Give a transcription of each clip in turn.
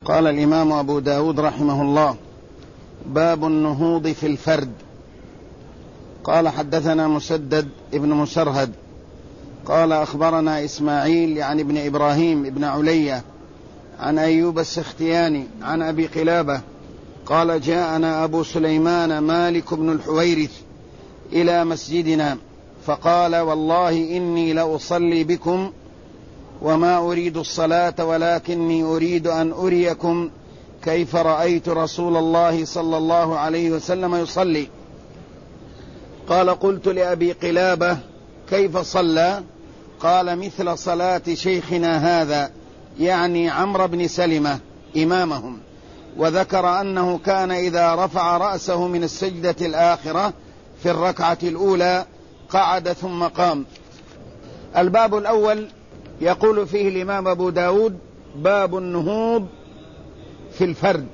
قال الإمام أبو داود رحمه الله: باب النهوض في الفرد. قال: حدثنا مسدد ابن مسرهد قال: أخبرنا إسماعيل يعني ابن إبراهيم ابن علية عن أيوب السختياني عن أبي قلابة قال: جاءنا أبو سليمان مالك بن الحويرث إلى مسجدنا فقال: والله إني لأصلي بكم وما أريد الصلاة ولكني أريد أن أريكم كيف رأيت رسول الله صلى الله عليه وسلم يصلي. قال: قلت لأبي قلابة: كيف صلى؟ قال: مثل صلاة شيخنا هذا، يعني عمرو بن سلمة إمامهم. وذكر أنه كان إذا رفع رأسه من السجدة الآخرة في الركعة الأولى قعد ثم قام. الباب الأول يقول فيه الإمام أبو داود: باب النهوض في الفرد،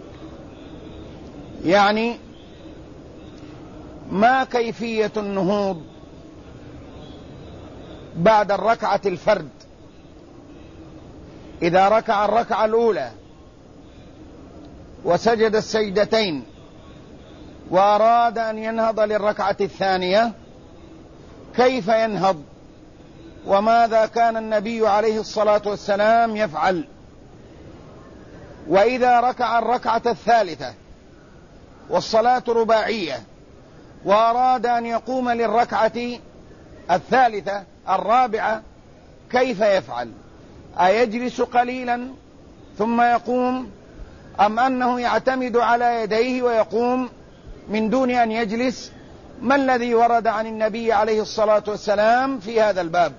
يعني ما كيفية النهوض بعد الركعة الفرد. إذا ركع الركعة الأولى وسجد السجدتين وأراد أن ينهض للركعة الثانية كيف ينهض؟ وماذا كان النبي عليه الصلاة والسلام يفعل؟ وإذا ركع الركعة الثالثة والصلاة رباعية وأراد أن يقوم للركعة الثالثة الرابعة كيف يفعل؟ أيجلس قليلا ثم يقوم، أم أنه يعتمد على يديه ويقوم من دون أن يجلس؟ ما الذي ورد عن النبي عليه الصلاة والسلام في هذا الباب؟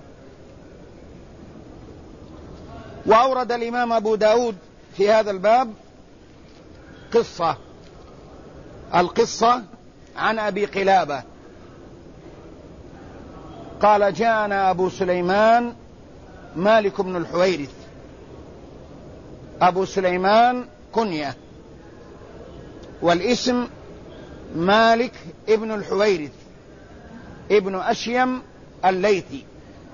وأورد الإمام أبو داود في هذا الباب القصة عن أبي قلابة قال: جاءنا أبو سليمان مالك بن الحويرث. أبو سليمان كنية، والاسم مالك ابن الحويرث ابن أشيم الليثي،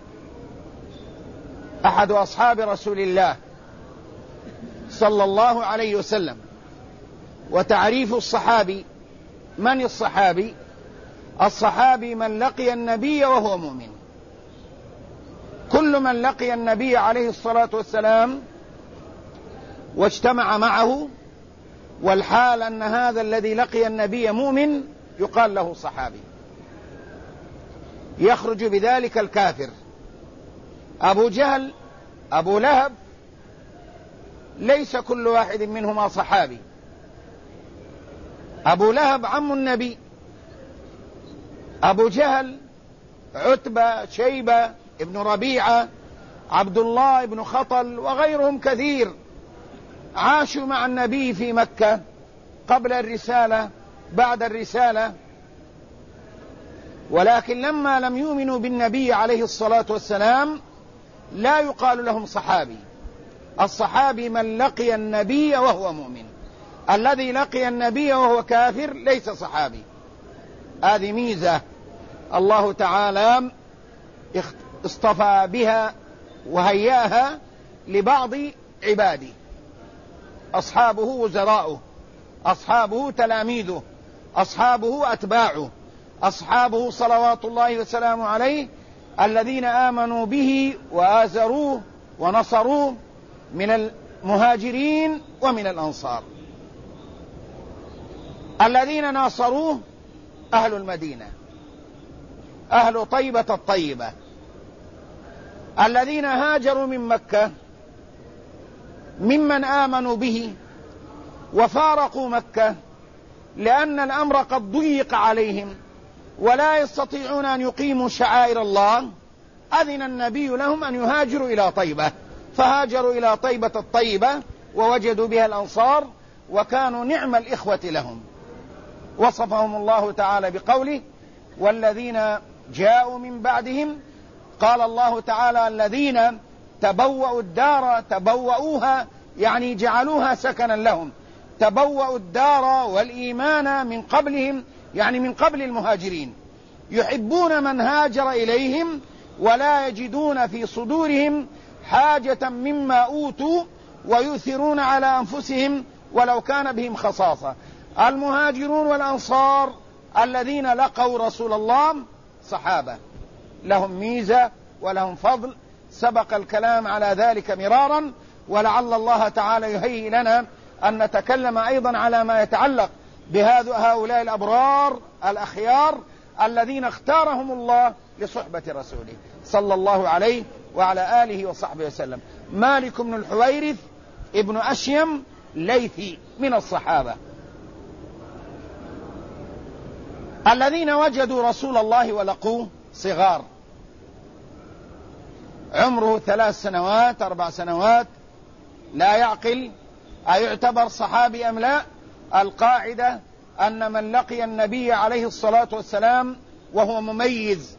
أحد أصحاب رسول الله صلى الله عليه وسلم. وتعريف الصحابي: من الصحابي؟ الصحابي من لقي النبي وهو مؤمن. كل من لقي النبي عليه الصلاة والسلام واجتمع معه والحال أن هذا الذي لقي النبي مؤمن يقال له صحابي. يخرج بذلك الكافر. أبو جهل، أبو لهب، ليس كل واحد منهما صحابي. أبو لهب عم النبي، أبو جهل عتبة، شيبة ابن ربيعة، عبد الله ابن خطل وغيرهم كثير عاشوا مع النبي في مكة قبل الرسالة بعد الرسالة، ولكن لما لم يؤمنوا بالنبي عليه الصلاة والسلام لا يقال لهم صحابي. الصحابي من لقي النبي وهو مؤمن. الذي لقي النبي وهو كافر ليس صحابي. هذه ميزة الله تعالى اصطفى بها وهياها لبعض عباده. أصحابه وزراؤه، أصحابه تلاميذه، أصحابه أتباعه، أصحابه صلوات الله وسلامه عليه الذين آمنوا به وآزروه ونصروه من المهاجرين ومن الأنصار. الذين ناصروه أهل المدينة، أهل طيبة الطيبة. الذين هاجروا من مكة ممن آمنوا به وفارقوا مكة لأن الأمر قد ضيق عليهم ولا يستطيعون أن يقيموا شعائر الله، أذن النبي لهم أن يهاجروا إلى طيبة، فهاجروا إلى طيبة الطيبة ووجدوا بها الأنصار وكانوا نعم الإخوة لهم. وصفهم الله تعالى بقوله: والذين جاءوا من بعدهم، قال الله تعالى: الذين تبوأوا الدار، تبوأوها يعني جعلوها سكنا لهم، تبوأوا الدار والإيمان من قبلهم يعني من قبل المهاجرين، يحبون من هاجر إليهم ولا يجدون في صدورهم حاجة مما أوتوا ويؤثرون على أنفسهم ولو كان بهم خصاصة. المهاجرون والأنصار الذين لقوا رسول الله صحابة لهم ميزة ولهم فضل، سبق الكلام على ذلك مرارا، ولعل الله تعالى يهيئ لنا أن نتكلم أيضا على ما يتعلق بهؤلاء الأبرار الأخيار الذين اختارهم الله لصحبة رسوله صلى الله عليه وعلى آله وصحبه وسلم. مالك بن الحويرث ابن أشيم ليثي من الصحابة الذين وجدوا رسول الله ولقوه صغار، عمره 3 سنوات 4 سنوات، لا يعقل أيعتبر صحابي أم لا؟ القاعدة أن من لقي النبي عليه الصلاة والسلام وهو مميز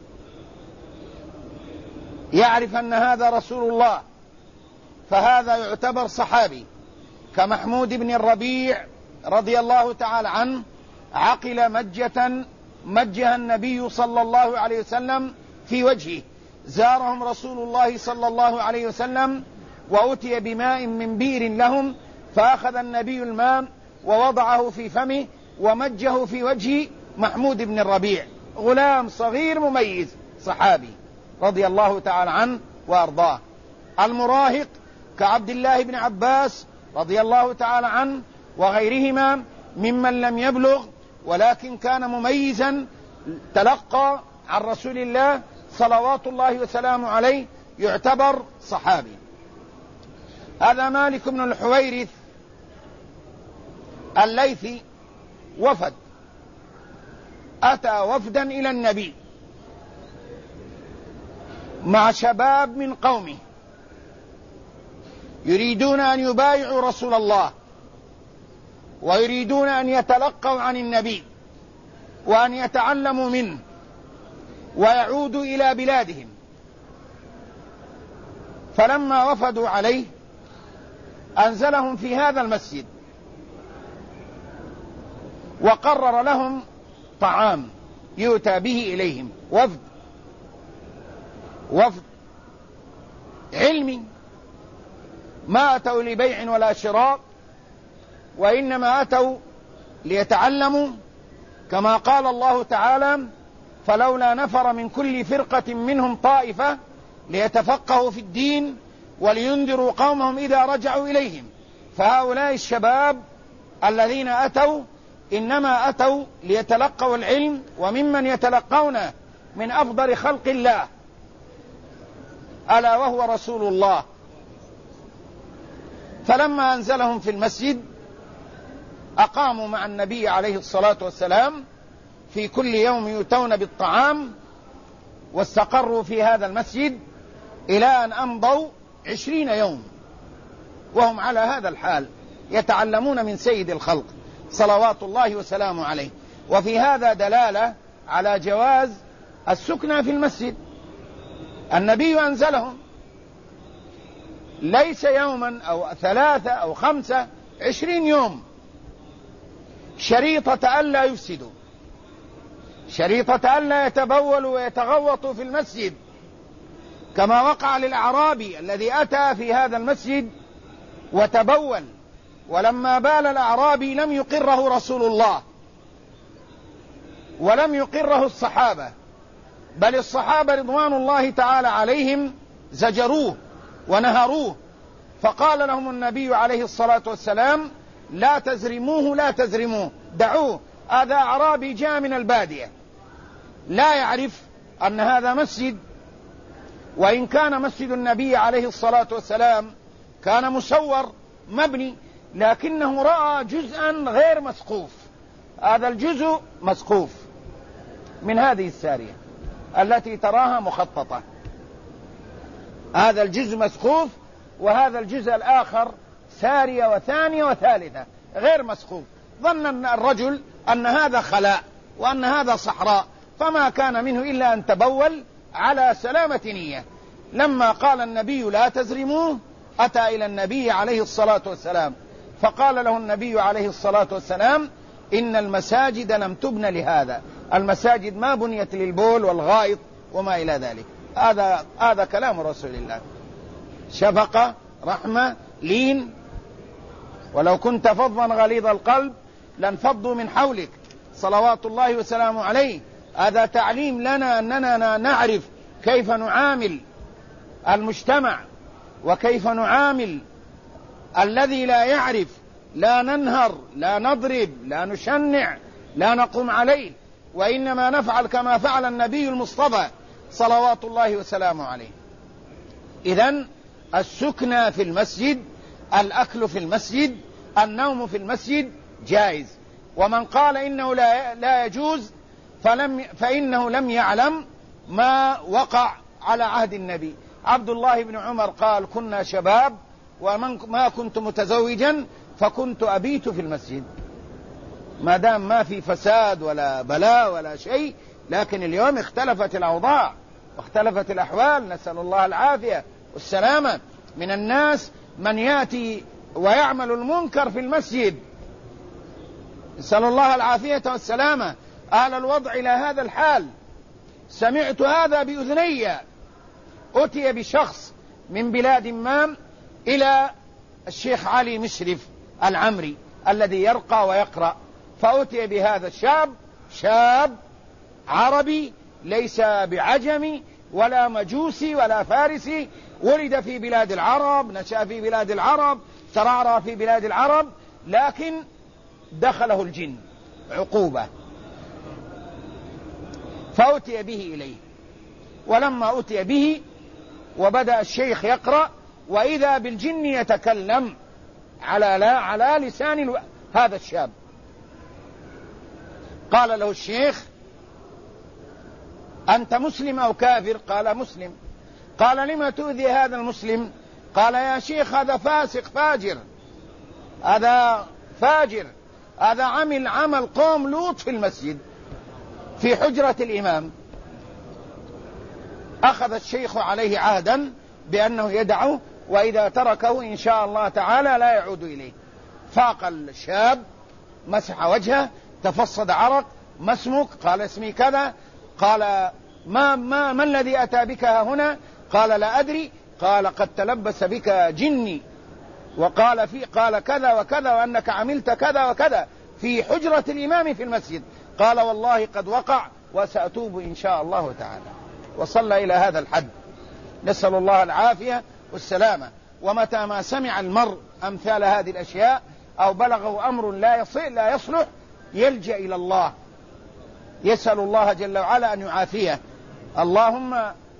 يعرف أن هذا رسول الله فهذا يعتبر صحابي، كمحمود بن الربيع رضي الله تعالى عنه، عقل مجها النبي صلى الله عليه وسلم في وجهه، زارهم رسول الله صلى الله عليه وسلم وأتي بماء من بئر لهم، فأخذ النبي الماء ووضعه في فمه ومجه في وجه محمود بن الربيع، غلام صغير مميز صحابي رضي الله تعالى عنه وأرضاه. المراهق كعبد الله بن عباس رضي الله تعالى عنه وغيرهما ممن لم يبلغ ولكن كان مميزا، تلقى عن رسول الله صلوات الله وسلامه عليه، يعتبر صحابي. هذا مالك بن الحويرث الليثي وفد، أتى وفدا إلى النبي مع شباب من قومه يريدون أن يبايعوا رسول الله ويريدون أن يتلقوا عن النبي وأن يتعلموا منه ويعودوا إلى بلادهم. فلما وفدوا عليه أنزلهم في هذا المسجد وقرر لهم طعام يؤتى به إليهم، وفد علمي، ما أتوا لبيع ولا شراء، وإنما أتوا ليتعلموا، كما قال الله تعالى: فلولا نفر من كل فرقة منهم طائفة ليتفقهوا في الدين ولينذروا قومهم إذا رجعوا إليهم. فهؤلاء الشباب الذين أتوا إنما أتوا ليتلقوا العلم، وممن يتلقون من أفضل خلق الله ألا وهو رسول الله. فلما أنزلهم في المسجد أقاموا مع النبي عليه الصلاة والسلام، في كل يوم يؤتون بالطعام، واستقروا في هذا المسجد إلى أن أمضوا 20 يوم وهم على هذا الحال يتعلمون من سيد الخلق صلوات الله وسلامه عليه. وفي هذا دلالة على جواز السكنى في المسجد. النبي أنزلهم ليس يوما أو 3 أو 5، 20 يوم، شريطة ألا يفسدوا، شريطة ألا يتبولوا ويتغوطوا في المسجد، كما وقع للأعرابي الذي أتى في هذا المسجد وتبول، ولما بال الأعرابي لم يقره رسول الله ولم يقره الصحابة، بل الصحابة رضوان الله تعالى عليهم زجروه ونهروه، فقال لهم النبي عليه الصلاة والسلام: لا تزرموه، دعوه، هذا أعرابي جاء من البادية لا يعرف أن هذا مسجد، وإن كان مسجد النبي عليه الصلاة والسلام كان مسور مبني، لكنه رأى جزءا غير مسقوف. هذا الجزء مسقوف من هذه السارية التي تراها مخططة، هذا الجزء مسقوف، وهذا الجزء الآخر سارية وثانية وثالثة غير مسقوف. ظن الرجل أن هذا خلاء وأن هذا صحراء، فما كان منه إلا أن تبول على سلامة نية. لما قال النبي: لا تزرموه، أتى إلى النبي عليه الصلاة والسلام فقال له النبي عليه الصلاة والسلام: إن المساجد لم تبن لهذا، المساجد ما بنيت للبول والغائط وما إلى ذلك. هذا كلام رسول الله، شفقة، رحمة، لين ولو كنت فظا غليظ القلب لانفضوا من حولك صلوات الله وسلامه عليه. هذا تعليم لنا أننا نعرف كيف نعامل المجتمع وكيف نعامل الذي لا يعرف. لا ننهر، لا نضرب، لا نشنع، لا نقوم عليه، وإنما نفعل كما فعل النبي المصطفى صلوات الله وسلامه عليه. إذن السكنى في المسجد، الأكل في المسجد، النوم في المسجد جائز. ومن قال إنه لا يجوز فإنه لم يعلم ما وقع على عهد النبي. عبد الله بن عمر قال: كنا شباب وما كنت متزوجا فكنت أبيت في المسجد، ما دام ما في فساد ولا بلاء ولا شيء. لكن اليوم اختلفت الأوضاع واختلفت الأحوال، نسأل الله العافية والسلامة. من الناس من يأتي ويعمل المنكر في المسجد، نسأل الله العافية والسلامة. آل الوضع إلى هذا الحال. سمعت هذا بأذني. أتي بشخص من بلاد ما إلى الشيخ علي مشرف العمري الذي يرقى ويقرأ، فأتي بهذا الشاب، شاب عربي ليس بعجمي ولا مجوسي ولا فارسي، ولد في بلاد العرب، نشأ في بلاد العرب، ترعرع في بلاد العرب، لكن دخله الجن عقوبة، فأتي به إليه. ولما أتي به وبدأ الشيخ يقرأ، وإذا بالجن يتكلم على لسان هذا الشاب. قال له الشيخ: أنت مسلم أو كافر؟ قال: مسلم. قال: لما تؤذي هذا المسلم؟ قال: يا شيخ هذا فاسق فاجر، هذا فاجر، هذا عمل قوم لوط في المسجد في حجرة الإمام. أخذ الشيخ عليه عهدا بأنه يدعه، وإذا تركه إن شاء الله تعالى لا يعود إليه. فاق الشاب، مسح وجهه، تفصد عرق. ما اسمك؟ قال: اسمي كذا. قال: ما الذي أتى بك هنا؟ قال: لا أدري. قال: قد تلبس بك جني وقال قال كذا وكذا وأنك عملت كذا وكذا في حجرة الإمام في المسجد. قال: والله قد وقع وسأتوب إن شاء الله تعالى. وصلى إلى هذا الحد، نسأل الله العافية والسلامة. ومتى ما سمع المرء أمثال هذه الأشياء أو بلغه أمر لا يصلح يلجأ إلى الله، يسأل الله جل وعلا أن يعافيه. اللهم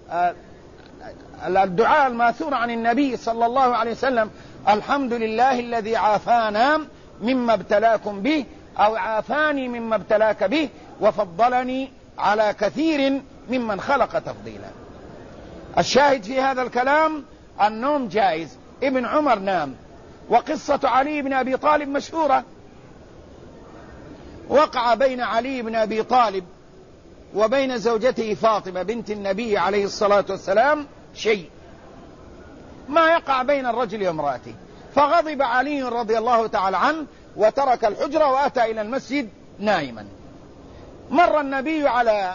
الدعاء الماثور عن النبي صلى الله عليه وسلم: الحمد لله الذي عافانا مما ابتلاكم به، أو عافاني مما ابتلاك به، وفضلني على كثير ممن خلق تفضيلا. الشاهد في هذا الكلام: النوم جائز. ابن عمر نام. وقصة علي بن أبي طالب مشهورة. وقع بين علي بن أبي طالب وبين زوجته فاطمة بنت النبي عليه الصلاة والسلام شيء ما يقع بين الرجل وامرأته، فغضب علي رضي الله تعالى عنه وترك الحجرة وأتى إلى المسجد نائما. مر النبي على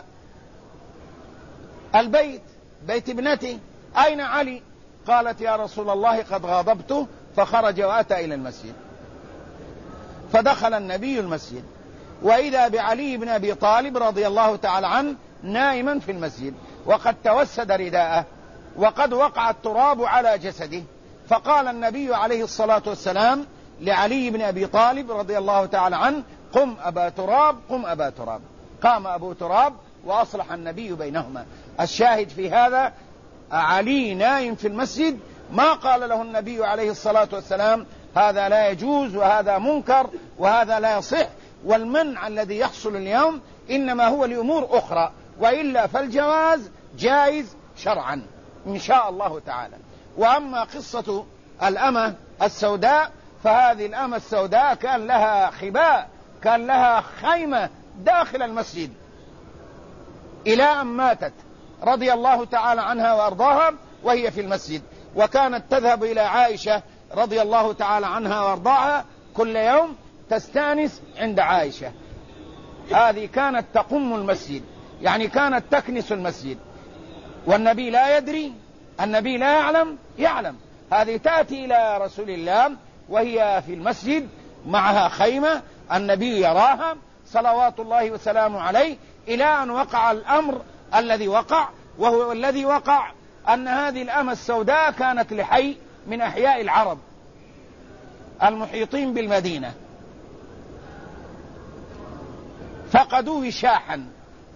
البيت، بيت ابنته: أين علي؟ قالت: يا رسول الله قد غضبته، فخرج وأتى إلى المسجد. فدخل النبي المسجد وإذا بعلي بن أبي طالب رضي الله تعالى عنه نائما في المسجد، وقد توسد رداءه وقد وقع التراب على جسده. فقال النبي عليه الصلاة والسلام لعلي بن أبي طالب رضي الله تعالى عنه: قم أبا تراب، قم أبا تراب. قام أبو تراب وأصلح النبي بينهما. الشاهد في هذا: علي نائم في المسجد، ما قال له النبي عليه الصلاة والسلام هذا لا يجوز وهذا منكر وهذا لا يصح. والمنع الذي يحصل اليوم إنما هو لأمور أخرى، وإلا فالجواز جائز شرعا إن شاء الله تعالى. وأما قصة الأمة السوداء، فهذه الأمة السوداء كان لها خباء، كان لها خيمة داخل المسجد إلى أن ماتت رضي الله تعالى عنها وأرضاها وهي في المسجد. وكانت تذهب إلى عائشة رضي الله تعالى عنها وأرضاها كل يوم تستانس عند عائشة. هذه كانت تقم المسجد، يعني كانت تكنس المسجد، والنبي لا يدري، النبي لا يعلم. هذه تأتي إلى رسول الله وهي في المسجد معها خيمة النبي يراها صلوات الله وسلامه عليه، إلى أن وقع الأمر الذي وقع، وهو الذي وقع أن هذه الأمة السوداء كانت لحي من أحياء العرب المحيطين بالمدينة، فقدوا وشاحا.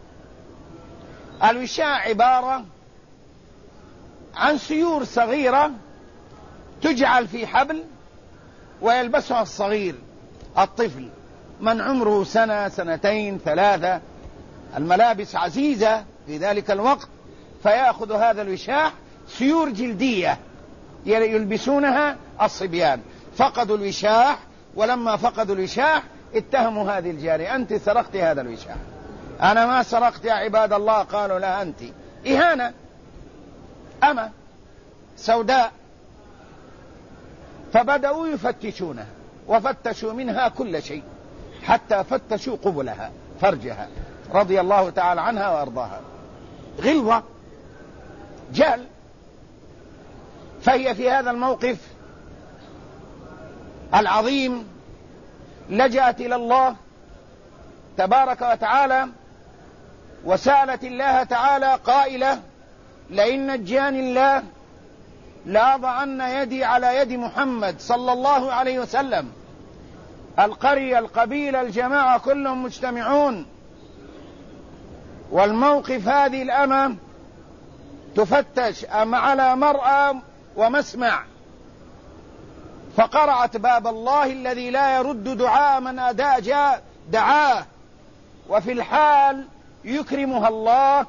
الوشاح عبارة عن سيور صغيرة تجعل في حبل ويلبسها الصغير الطفل من عمره سنة سنتين ثلاثة، الملابس عزيزة في ذلك الوقت، فيأخذ هذا الوشاح سيور جلدية يلبسونها الصبيان. فقدوا الوشاح، ولما فقدوا الوشاح اتهموا هذه الجارية: أنت سرقت هذا الوشاح. أنا ما سرقت يا عباد الله. قالوا: لا، أنت. إهانة. أما سوداء. فبدأوا يفتشونها، وفتشوا منها كل شيء حتى فتشوا قبلها فرجها رضي الله تعالى عنها وأرضاها. غلظة، جهل. فهي في هذا الموقف العظيم لجأت إلى الله تبارك وتعالى وسألت الله تعالى قائلة: لئن نجاني الله لأضعن يدي على يد محمد صلى الله عليه وسلم. القرية، القبيلة، الجماعة كلهم مجتمعون، والموقف هذه الأمة تفتش على مرأى ومسمع، فقرعت باب الله الذي لا يرد دعاء من دعاه، وفي الحال يكرمها الله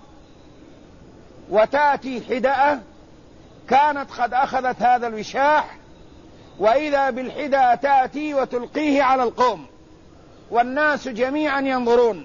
وتأتي حدأة كانت قد أخذت هذا الوشاح، وإذا بالحدأة تأتي وتلقيه على القوم والناس جميعا ينظرون،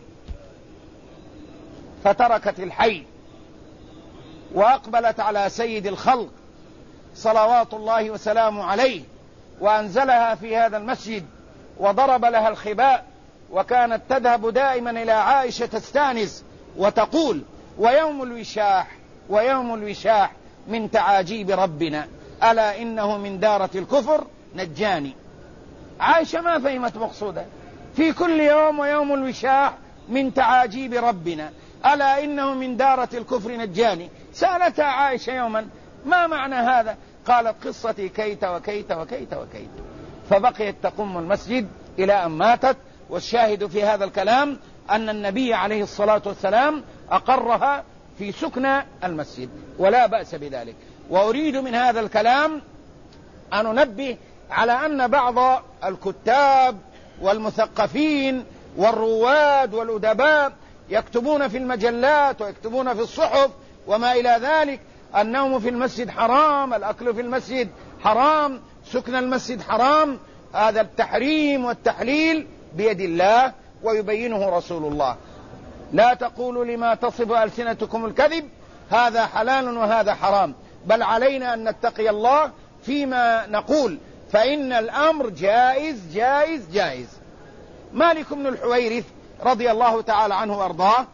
فتركت الحي وأقبلت على سيد الخلق صلوات الله وسلامه عليه، وأنزلها في هذا المسجد وضرب لها الخباء، وكانت تذهب دائما إلى عائشة تستانس وتقول: ويوم الوشاح، ويوم الوشاح من تعاجيب ربنا، ألا إنه من دارة الكفر نجاني. عائشة ما فهمت مقصودها، في كل يوم ويوم الوشاح من تعاجيب ربنا، ألا إنه من دارة الكفر نجاني. سألتها عائشة يوما: ما معنى هذا؟ قالت: قصتي كيت وكيت وكيت وكيت. فبقيت تقوم المسجد إلى أن ماتت. والشاهد في هذا الكلام أن النبي عليه الصلاة والسلام أقرها في سكن المسجد، ولا بأس بذلك. وأريد من هذا الكلام أن أنبه على أن بعض الكتاب والمثقفين والرواد والأدباء يكتبون في المجلات ويكتبون في الصحف وما إلى ذلك: النوم في المسجد حرام، الأكل في المسجد حرام، سكن المسجد حرام. هذا التحريم والتحليل بيد الله ويبينه رسول الله. لا تقولوا لما تصف ألسنتكم الكذب هذا حلال وهذا حرام، بل علينا أن نتقي الله فيما نقول، فإن الأمر جائز جائز جائز. مالك بن الحويرث رضي الله تعالى عنه وأرضاه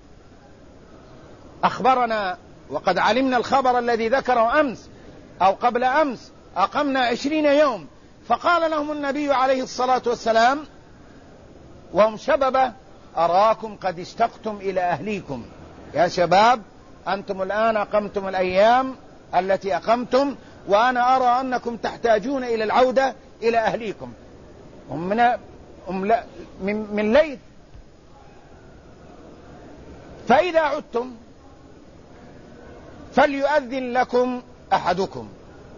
أخبرنا، وقد علمنا الخبر الذي ذكره أمس أو قبل أمس، أقمنا 20 يوم، فقال لهم النبي عليه الصلاة والسلام وهم شبابة: أراكم قد اشتقتم إلى أهليكم. يا شباب، أنتم الآن أقمتم الأيام التي أقمتم، وأنا أرى أنكم تحتاجون إلى العودة إلى أهليكم. من ليث. فإذا عدتم فليؤذن لكم أحدكم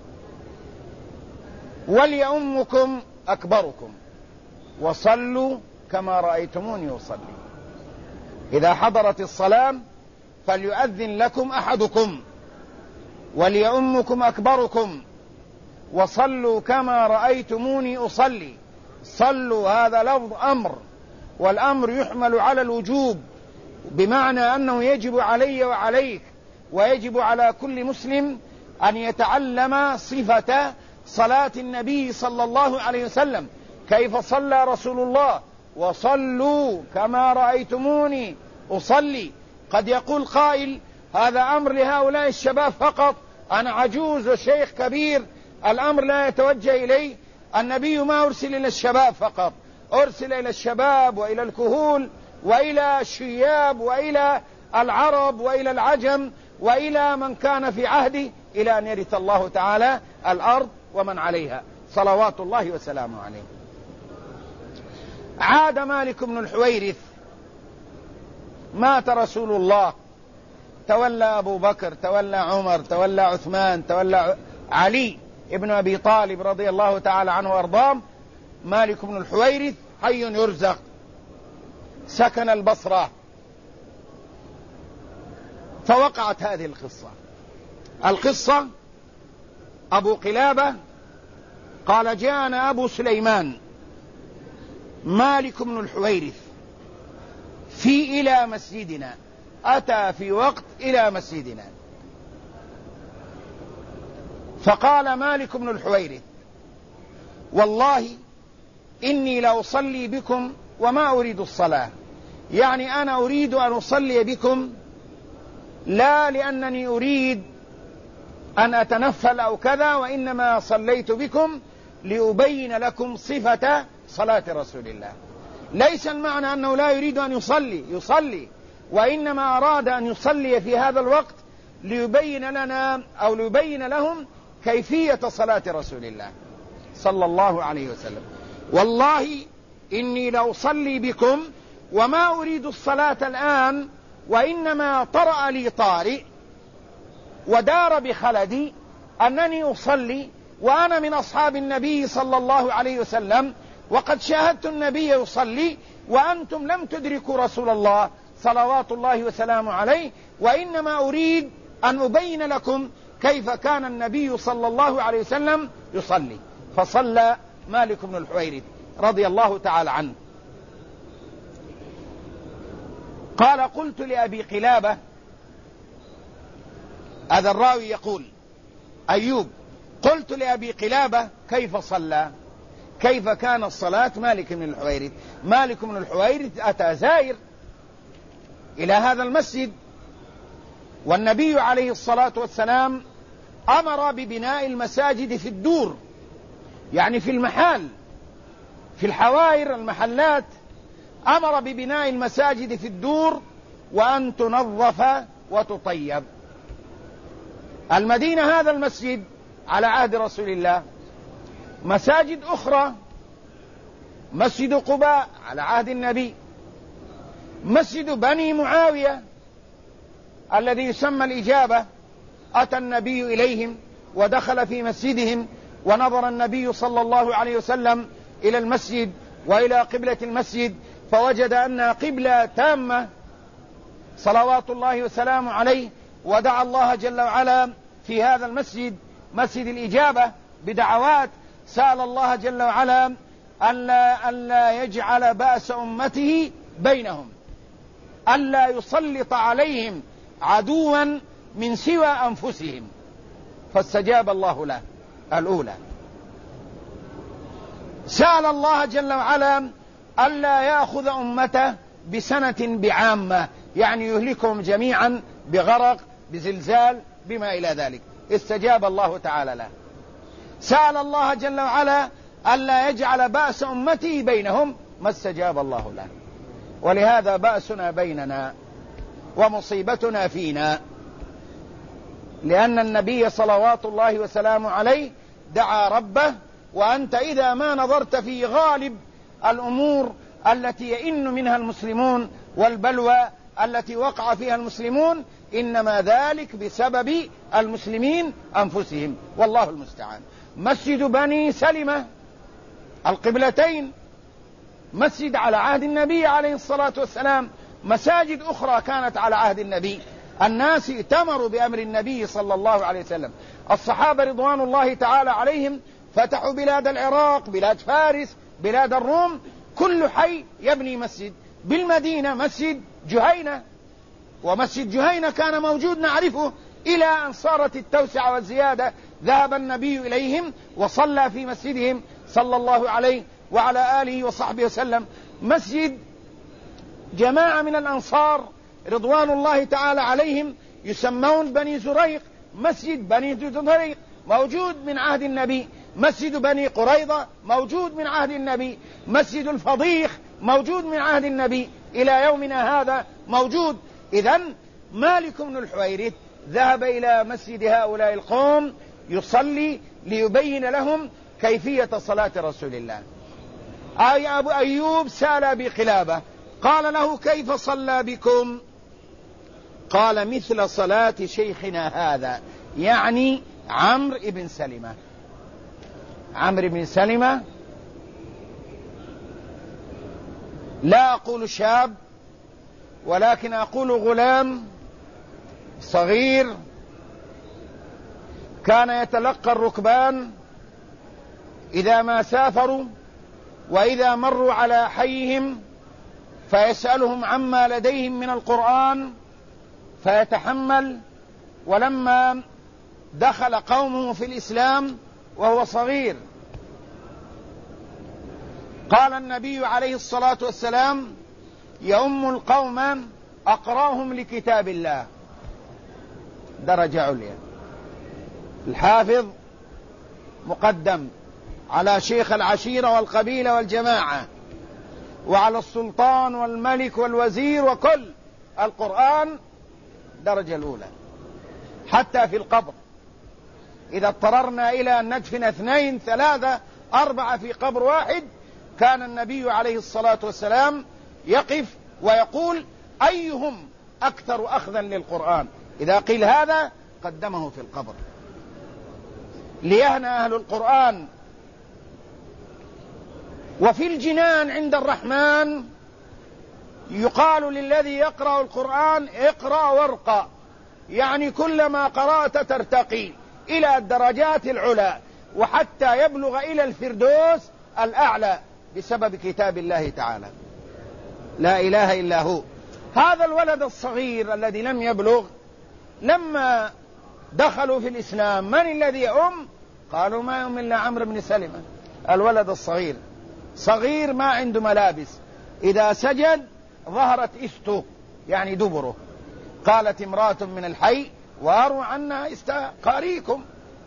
وليؤمكم أكبركم وصلوا كما رأيتموني أصلي. إذا حضرت الصلاة فليؤذن لكم أحدكم وليؤمكم أكبركم وصلوا كما رأيتموني أصلي. صلوا هذا لفظ أمر، والأمر يحمل على الوجوب، بمعنى أنه يجب علي وعليك ويجب على كل مسلم أن يتعلم صفة صلاة النبي صلى الله عليه وسلم، كيف صلى رسول الله: وصلوا كما رأيتموني أصلي. قد يقول قائل: هذا أمر لهؤلاء الشباب فقط، أنا عجوز وشيخ كبير، الأمر لا يتوجه إلي. النبي ما أرسل إلى الشباب فقط، أرسل إلى الشباب وإلى الكهول وإلى الشياب وإلى العرب وإلى العجم وإلى من كان في عهده، إلى أن يرث الله تعالى الأرض ومن عليها، صلوات الله وسلامه عليه. عاد مالك بن الحويرث، مات رسول الله، تولى أبو بكر، تولى عمر، تولى عثمان، تولى علي ابن أبي طالب رضي الله تعالى عنه وأرضاه. مالك بن الحويرث حي يرزق، سكن البصرة. فوقعت هذه القصة أبو قلابة قال: جاءنا أبو سليمان مالك بن الحويرث إلى مسجدنا، أتى في وقت إلى مسجدنا، فقال مالك بن الحويرث: والله إني لأصلي بكم وما أريد الصلاة، يعني أنا أريد أن أصلي بكم لا لأنني أريد أن أتنفل أو كذا، وإنما صليت بكم لأبين لكم صفة صلاة رسول الله. ليس المعنى أنه لا يريد أن يصلي، وإنما أراد أن يصلي في هذا الوقت ليبين لنا أو ليبين لهم كيفية صلاة رسول الله صلى الله عليه وسلم. والله إني لأصلي بكم وما أريد الصلاة الآن، وإنما طرأ لي طارئ ودار بخلدي أنني أصلي وأنا من أصحاب النبي صلى الله عليه وسلم، وقد شاهدت النبي يصلي وأنتم لم تدركوا رسول الله صلوات الله وسلامه عليه، وإنما أريد أن أبين لكم كيف كان النبي صلى الله عليه وسلم يصلي. فصلى مالك بن الحويرث رضي الله تعالى عنه. قال: قلت لأبي قلابة، هذا الراوي يقول أيوب، قلت لأبي قلابة كيف صلى، كيف كان الصلاة مالك بن الحويرث؟ مالك بن الحويرث أتى زائر إلى هذا المسجد، والنبي عليه الصلاة والسلام أمر ببناء المساجد في الدور، يعني في المحال، في الحوائر المحلات، أمر ببناء المساجد في الدور وأن تنظف وتطيب. المدينة هذا المسجد على عهد رسول الله، مساجد أخرى: مسجد قباء على عهد النبي، مسجد بني معاوية الذي يسمى الإجابة، أتى النبي إليهم ودخل في مسجدهم، ونظر النبي صلى الله عليه وسلم إلى المسجد وإلى قبلة المسجد فوجد أنها قبلة تامة صلوات الله وسلامه عليه، ودعا الله جل وعلا في هذا المسجد مسجد الإجابة بدعوات، سأل الله جل وعلا ألا يجعل بأس أمته بينهم، ألا يسلط عليهم عدوا من سوى أنفسهم، فاستجاب الله له الأولى. سأل الله جل وعلا ألا يأخذ أمته بسنة بعامة، يعني يهلكهم جميعا بغرق بزلزال بما إلى ذلك، استجاب الله تعالى له. سأل الله جل وعلا ألا يجعل بأس أمته بينهم، ما استجاب الله له. ولهذا بأسنا بيننا ومصيبتنا فينا، لأن النبي صلوات الله وسلامه عليه دعا ربه، وأنت إذا ما نظرت في غالب الأمور التي يئن منها المسلمون والبلوى التي وقع فيها المسلمون، إنما ذلك بسبب المسلمين أنفسهم، والله المستعان. مسجد بني سلمة القبلتين، مسجد على عهد النبي عليه الصلاة والسلام، مساجد أخرى كانت على عهد النبي، الناس ائتمروا بأمر النبي صلى الله عليه وسلم. الصحابة رضوان الله تعالى عليهم فتحوا بلاد العراق، بلاد فارس، بلاد الروم، كل حي يبني مسجد. بالمدينة مسجد جهينة، ومسجد جهينة كان موجود نعرفه إلى أن صارت التوسعة والزيادة، ذهب النبي إليهم وصلى في مسجدهم صلى الله عليه وعلى آله وصحبه وسلم. مسجد جماعة من الأنصار رضوان الله تعالى عليهم يسمون بني زريق، مسجد بني زريق موجود من عهد النبي مسجد بني قريظة موجود من عهد النبي، مسجد الفضيخ موجود من عهد النبي إلى يومنا هذا موجود. إذن مالك بن الحويرث ذهب إلى مسجد هؤلاء القوم يصلي ليبين لهم كيفية صلاة رسول الله. أبو أيوب سأل أبي قلابة قال له كيف صلى بكم؟ قال مثل صلاة شيخنا هذا، يعني عمرو بن سلمة. عمرو بن سلمة لا أقول شاب ولكن أقول غلام صغير، كان يتلقى الركبان إذا ما سافروا وإذا مروا على حيهم فيسألهم عما لديهم من القرآن فيتحمل. ولما دخل قومه في الإسلام وهو صغير قال النبي عليه الصلاة والسلام يؤم القوم أقراهم لكتاب الله، درجة عليا. الحافظ مقدم على شيخ العشيرة والقبيلة والجماعة وعلى السلطان والملك والوزير وكل. القرآن درجة الأولى. حتى في القبر إذا اضطررنا إلى أن ندفن 2 3 4 في قبر واحد كان النبي عليه الصلاة والسلام يقف ويقول أيهم أكثر أخذا للقرآن، إذا قيل هذا قدمه في القبر ليهنى أهل القرآن. وفي الجنان عند الرحمن يقال للذي يقرأ القرآن اقرأ وارقى، يعني كلما قرأت ترتقي إلى الدرجات العلى وحتى يبلغ إلى الفردوس الأعلى بسبب كتاب الله تعالى. لا إله إلا هو. هذا الولد الصغير الذي لم يبلغ لما دخلوا في الإسلام من الذي يؤم؟ قالوا ما يؤم إلا عمرو بن سلمة. الولد الصغير صغير ما عنده ملابس، إذا سجد ظهرت إسته يعني دبره. قالت امرأة من الحي واروا عنا قاريكم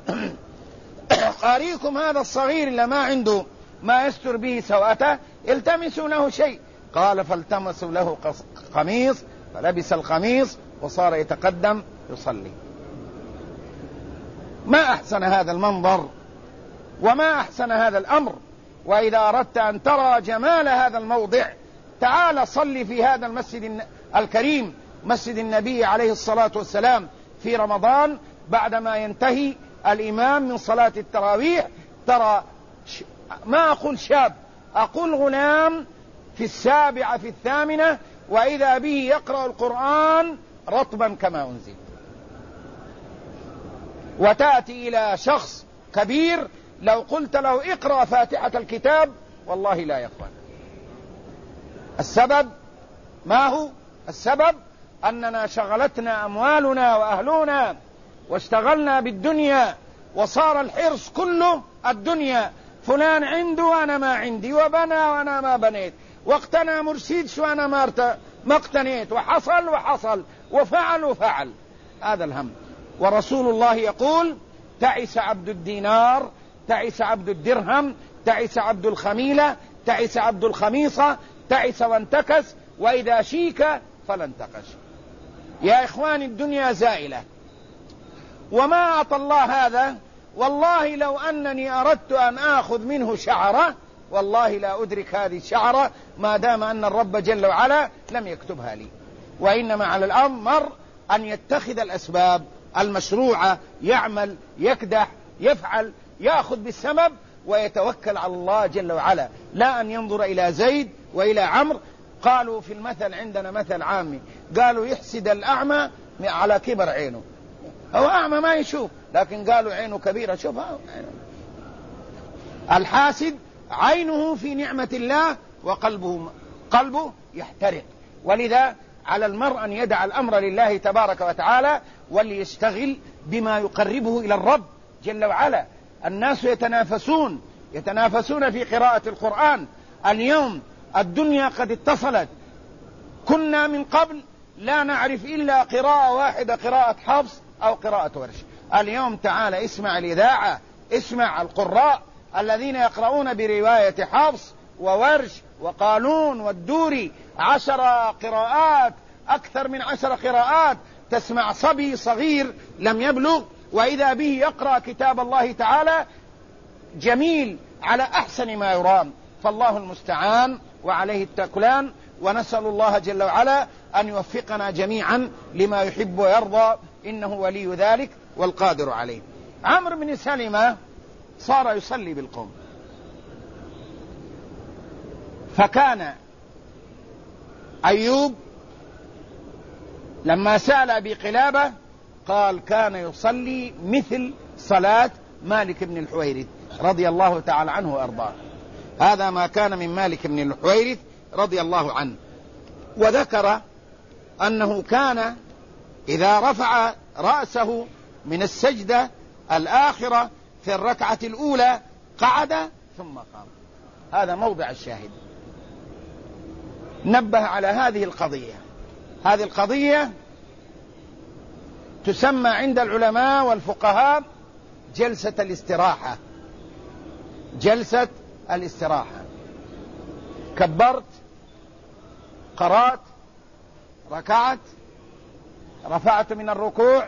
قاريكم هذا الصغير اللي ما عنده ما يستر به سوءته التمسوا له شيء. قال فالتمسوا له قميص فلبس القميص وصار يتقدم يصلي. ما أحسن هذا المنظر وما أحسن هذا الأمر. وإذا أردت أن ترى جمال هذا الموضع تعال صلي في هذا المسجد الكريم مسجد النبي عليه الصلاة والسلام في رمضان بعدما ينتهي الإمام من صلاة التراويح. ترى ما أقول شاب أقول غلام في 7 في 8 وإذا به يقرأ القرآن رطبا كما أنزل. وتأتي إلى شخص كبير لو قلت له اقرأ فاتحة الكتاب والله لا يقبل. السبب ما هو؟ السبب أننا شغلتنا أموالنا وأهلنا واشتغلنا بالدنيا وصار الحرص كله الدنيا. فلان عنده وأنا ما عندي، وبنى وأنا ما بنيت، واقتنى مرسيدس وأنا ما اقتنيت، وحصل وفعل. هذا الهم. ورسول الله يقول تعس عبد الدينار، تعس عبد الدرهم، تعس عبد الخميلة، تعس عبد الخميصة، تعس وانتكس، وإذا شيك فلا انتقش. يا إخواني الدنيا زائلة وما أعطى الله هذا. والله لو أنني أردت أن آخذ منه شعرة والله لا أدرك هذه الشعرة ما دام أن الرب جل وعلا لم يكتبها لي. وإنما على الأمر أن يتخذ الأسباب المشروعة، يعمل، يكدح، يفعل، يأخذ بالسبب ويتوكل على الله جل وعلا، لا أن ينظر إلى زيد وإلى عمرو. قالوا في المثل عندنا مثل عامي قالوا يحسد الأعمى على كبر عينه. هو أعمى ما يشوف لكن قالوا عينه كبيرة شوفها. الحاسد عينه في نعمة الله وقلبه يحترق. ولذا على المرء أن يدع الأمر لله تبارك وتعالى وليشتغل بما يقربه إلى الرب جل وعلا. الناس يتنافسون في قراءة القرآن. اليوم الدنيا قد اتصلت. كنا من قبل لا نعرف إلا قراءة واحدة، قراءة حفص أو قراءة ورش. اليوم تعال اسمع الإذاعة، اسمع القراء الذين يقرؤون برواية حفص وورش وقالون والدوري 10 قراءات، أكثر من 10 قراءات، تسمع صبي صغير لم يبلغ وإذا به يقرأ كتاب الله تعالى جميل على أحسن ما يرام. فالله المستعان وعليه التكلان، ونسأل الله جل وعلا أن يوفقنا جميعا لما يحب ويرضى، إنه ولي ذلك والقادر عليه. عمرو بن سلمة صار يصلي بالقوم، فكان أيوب لما سأل أبي قلابة قال كان يصلي مثل صلاة مالك بن الحويرث رضي الله تعالى عنه وأرضاه. هذا ما كان من مالك بن الحويرث رضي الله عنه. وذكر أنه كان إذا رفع رأسه من السجدة الآخرة في الركعة الأولى قعد ثم قام. هذا موضع الشاهد. نبه على هذه القضية. هذه القضية تسمى عند العلماء والفقهاء جلسة الاستراحة. جلسة الاستراحة. كبرت، قرأت، ركعت، رفعت من الركوع،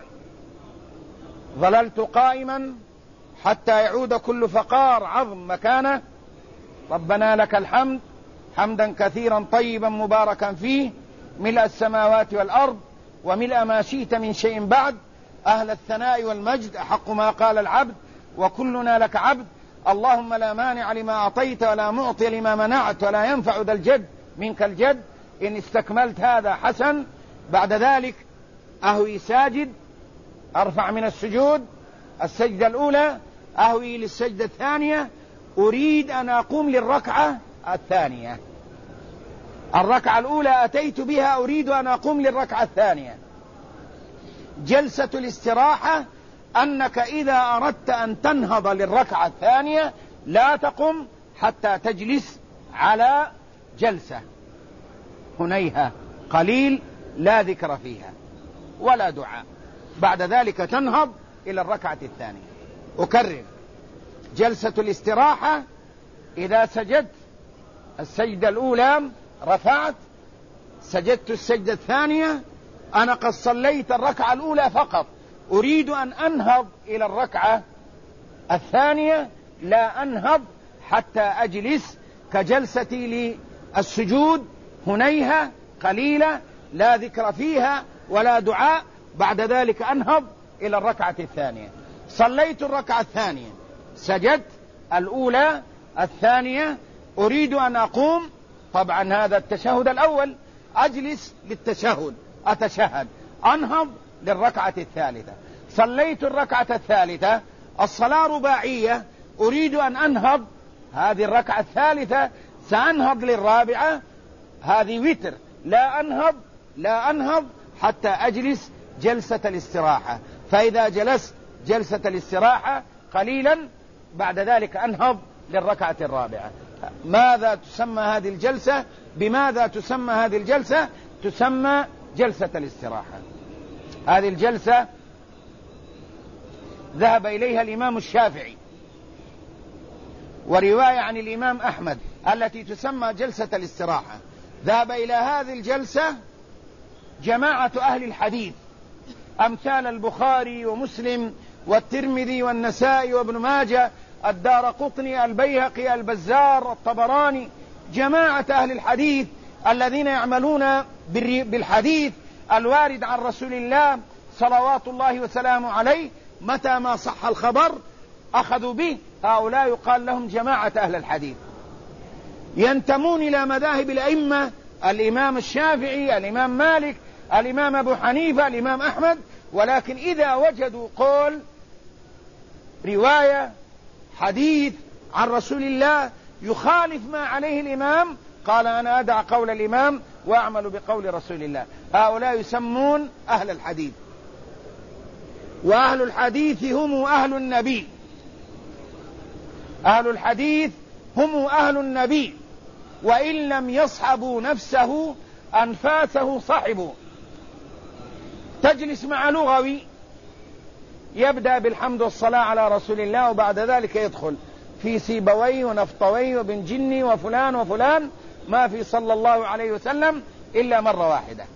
ظللت قائما حتى يعود كل فقار عظم مكانه. ربنا لك الحمد حمدا كثيرا طيبا مباركا فيه ملء السماوات والأرض وملء ما شئت من شيء بعد، أهل الثناء والمجد، أحق ما قال العبد وكلنا لك عبد، اللهم لا مانع لما أعطيت ولا معطي لما منعت ولا ينفع ذا الجد منك الجد. إن استكملت هذا حسن. بعد ذلك أهوي ساجد، أرفع من السجود السجدة الأولى، أهوي للسجدة الثانية، أريد أن أقوم للركعة الثانية. الركعة الأولى أتيت بها، أريد أن أقوم للركعة الثانية. جلسة الاستراحة أنك إذا أردت أن تنهض للركعة الثانية لا تقم حتى تجلس على جلسة هنيها قليل لا ذكر فيها ولا دعاء. بعد ذلك تنهض إلى الركعة الثانية. أكرر: جلسة الاستراحة إذا سجدت السجدة الأولى رفعت، سجدت السجدة الثانية، أنا قد صليت الركعة الأولى فقط، أريد أن أنهض إلى الركعة الثانية، لا أنهض حتى أجلس كجلستي للسجود هنيها قليلة لا ذكر فيها ولا دعاء. بعد ذلك أنهض إلى الركعة الثانية. صليت الركعة الثانية، سجدت الأولى، الثانية، أريد أن أقوم. طبعا هذا التشهد الأول، أجلس للتشهد، أتشهد، أنهض للركعة الثالثة. صليت الركعة الثالثة، الصلاة رباعية، أريد أن أنهض هذه الركعة الثالثة، سأنهض للرابعة، هذه وتر، لا أنهض حتى أجلس جلسة الاستراحة. فإذا جلست جلسة الاستراحة قليلا بعد ذلك أنهض للركعة الرابعة. ماذا تسمى هذه الجلسة؟ بماذا تسمى هذه الجلسة؟ تسمى جلسة الاستراحة. هذه الجلسة ذهب إليها الإمام الشافعي، ورواية عن الإمام أحمد التي تسمى جلسة الاستراحة. ذهب إلى هذه الجلسة جماعة أهل الحديث أمثال البخاري ومسلم والترمذي والنسائي وابن ماجه، الدارقطني، البيهقي، البزار، الطبراني، جماعة أهل الحديث الذين يعملون بالحديث الوارد عن رسول الله صلوات الله وسلامه عليه. متى ما صح الخبر أخذوا به. هؤلاء يقال لهم جماعة أهل الحديث، ينتمون إلى مذاهب الأئمة: الإمام الشافعي، الإمام مالك، الإمام أبو حنيفة، الإمام أحمد. ولكن إذا وجدوا قول، رواية، حديث عن رسول الله يخالف ما عليه الإمام، قال أنا أدع قول الإمام وأعمل بقول رسول الله. هؤلاء يسمون أهل الحديث. وأهل الحديث هم أهل النبي. أهل الحديث هم أهل النبي، وإن لم يصحبوا نفسه أنفاسه صحبوا. تجلس مع لغوي يبدأ بالحمد والصلاة على رسول الله، وبعد ذلك يدخل في سيبوي ونفطوي وبن جني وفلان وفلان، ما في صلى الله عليه وسلم إلا مرة واحدة.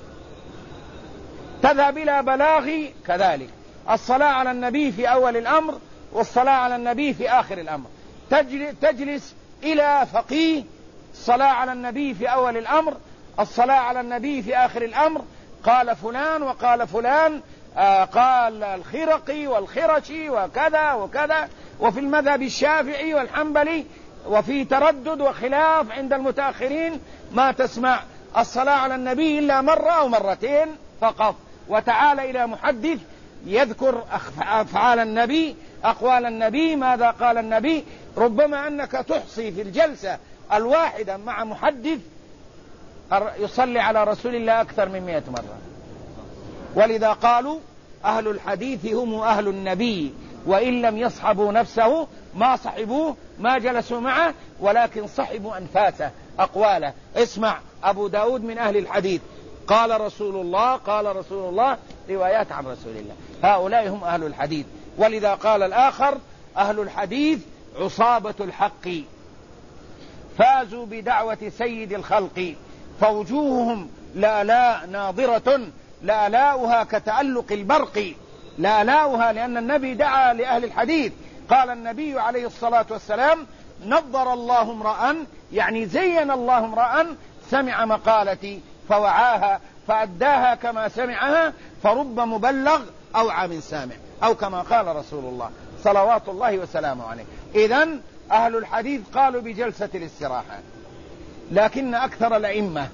تذهب إلى بلاغي كذلك، الصلاة على النبي في أول الأمر والصلاة على النبي في آخر الأمر. تجلس إلى فقيه، الصلاة على النبي في أول الأمر، الصلاة على النبي في آخر الأمر، قال فلان وقال فلان، قال الخرقي والخرشي وكذا وكذا، وفي المذهب الشافعي والحنبلي، وفي تردد وخلاف عند المتأخرين، ما تسمع الصلاة على النبي إلا مرة أو مرتين فقط. وتعال إلى محدث يذكر أفعال النبي، أقوال النبي، ماذا قال النبي، ربما أنك تحصي في الجلسة الواحدة مع محدث يصلي على رسول الله أكثر من 100 مرة. ولذا قالوا أهل الحديث هم أهل النبي، وإن لم يصحبوا نفسه ما صحبوه، ما جلسوا معه، ولكن صحبوا أنفاسه أقواله. اسمع أبو داود من أهل الحديث، قال رسول الله، قال رسول الله، روايات عن رسول الله، هؤلاء هم أهل الحديث. ولذا قال الآخر أهل الحديث عصابة الحق، فازوا بدعوة سيد الخلق، فوجوههم لا ناظرة، لا كتألق البرق، لا لأن النبي دعا لأهل الحديث. قال النبي عليه الصلاة والسلام نظر الله امرأ، يعني زين الله امرأ سمع مقالتي فوعاها فأداها كما سمعها، فرب مبلغ أوعى من سامع، أو كما قال رسول الله صلوات الله وسلامه عليه. إذن أهل الحديث قالوا بجلسة الاستراحة، لكن أكثر الأئمة،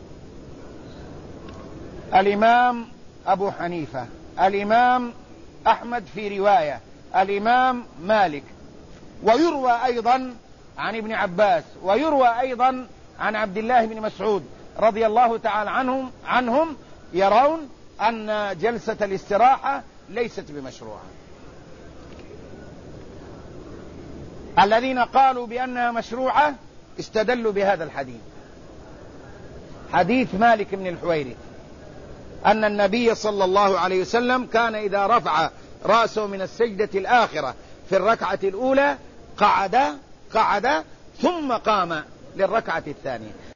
الإمام أبو حنيفة، الإمام أحمد في رواية، الإمام مالك، ويروى أيضا عن ابن عباس، ويروى أيضا عن عبد الله بن مسعود رضي الله تعالى عنهم يرون أن جلسة الاستراحة ليست بمشروعة. الذين قالوا بأنها مشروعة استدلوا بهذا الحديث، حديث مالك بن الحويرث، أن النبي صلى الله عليه وسلم كان إذا رفع رأسه من السجدة الآخرة في الركعة الأولى قعد ثم قام للركعة الثانية.